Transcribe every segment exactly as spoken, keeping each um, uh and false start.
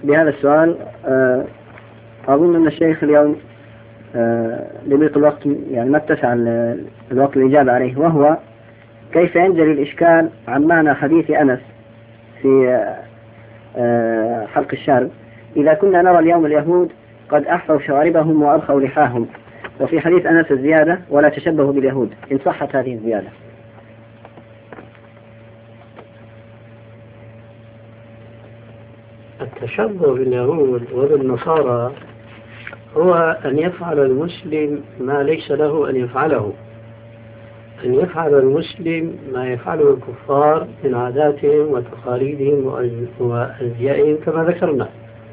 بهذا السؤال أظن أن الشيخ اليوم لضيق الوقت يعني ما اتسع الوقت الإجابة عليه، وهو كيف ينجلي الإشكال عن معنى حديث أنس في حلق الشارب: إذا كنا نرى اليوم اليهود قد أحفوا شواربهم وأرخوا لحاهم، وفي حديث أنس الزيادة ولا تشبهوا باليهود، إن صحت هذه الزيادة. التشبه باليهود وبالنصارى هو أن يفعل المسلم ما ليس له أن يفعله، أن يفعل المسلم ما يفعله الكفار من عاداتهم وتقاليدهم وأزيائهم كما ذكرنا.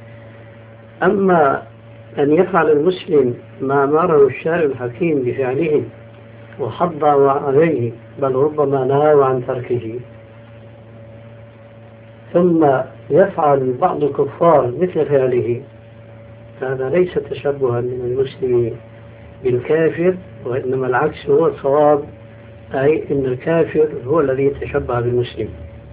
أما أن يفعل المسلم ما أمره الشارع الحكيم بفعله وحض عليه بل ربما نهى عن تركه، ثم يفعل بعض الكفار مثل فعله، هذا ليس تشبها من المسلم بالكافر، وإنما العكس هو الصواب، أي أن الكافر هو الذي يتشبه بالمسلم.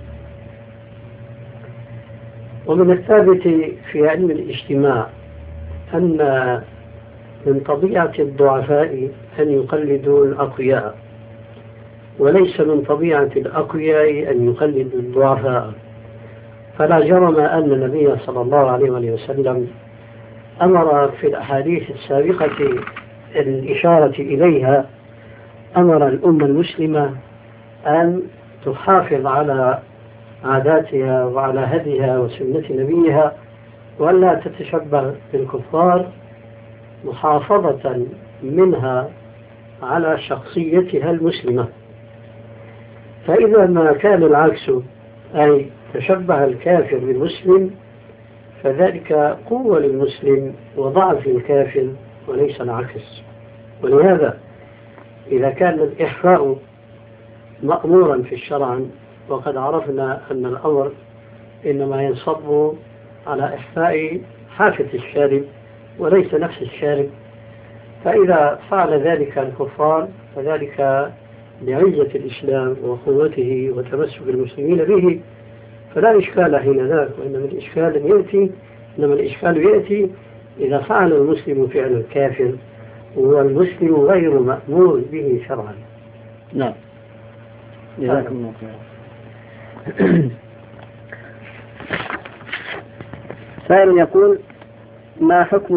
ومن الثابت في علم الاجتماع أن من طبيعة الضعفاء أن يقلدوا الأقوياء، وليس من طبيعة الأقوياء أن يقلدوا الضعفاء. فلا جرم أن النبي صلى الله عليه وسلم أمر في الأحاديث السابقة الإشارة إليها، أمر الأمة المسلمة أن تحافظ على عاداتها وعلى هديها وسنة نبيها، ولا تتشبه بالكفار، محافظة منها على شخصيتها المسلمة. فإذا ما كان العكس، أي تشبه الكافر بالمسلم، فذلك قوة للمسلم وضعف للكافر وليس العكس. ولهذا إذا كان الإحفاء مأمورا في الشرع، وقد عرفنا أن الأمر إنما ينصب على إحفاء حافة الشارب وليس نفس الشارب، فإذا فعل ذلك الكفار فذلك بعزة الإسلام وقوته وتمسك المسلمين به، فلا إشكال حين ذاك. وإنما الإشكال يأتي إنما الإشكال يأتي إذا فعل المسلم فعل الكافر والمسلم غير مأمور به شرعا. نعم، جزاكم الله خيرا. سائل يقول: ما حكم